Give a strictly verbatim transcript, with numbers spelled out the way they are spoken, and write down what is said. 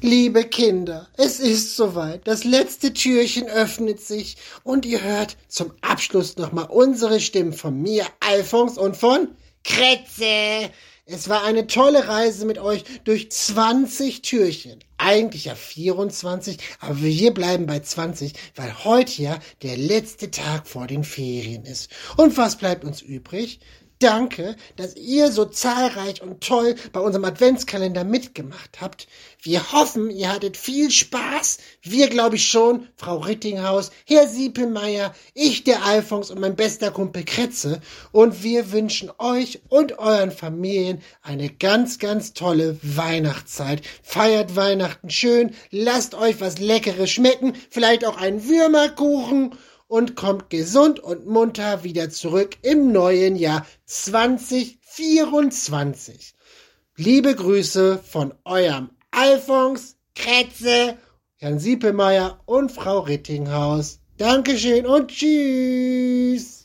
Liebe Kinder, es ist soweit. Das letzte Türchen öffnet sich und ihr hört zum Abschluss nochmal unsere Stimmen von mir, Alfons, und von Kretze. Es war eine tolle Reise mit euch durch zwanzig Türchen. Eigentlich ja vierundzwanzig, aber wir bleiben bei zwanzig, weil heute ja der letzte Tag vor den Ferien ist. Und was bleibt uns übrig? Danke, dass ihr so zahlreich und toll bei unserem Adventskalender mitgemacht habt. Wir hoffen, ihr hattet viel Spaß. Wir glaube ich schon, Frau Rittinghaus, Herr Siepelmeier, ich, der Alfons und mein bester Kumpel Kretze. Und wir wünschen euch und euren Familien eine ganz, ganz tolle Weihnachtszeit. Feiert Weihnachten schön, lasst euch was Leckeres schmecken, vielleicht auch einen Würmerkuchen. Und kommt gesund und munter wieder zurück im neuen Jahr zwanzig vierundzwanzig. Liebe Grüße von eurem Alfons, Kretze, Herrn Siepelmeier und Frau Rittinghaus. Dankeschön und tschüss.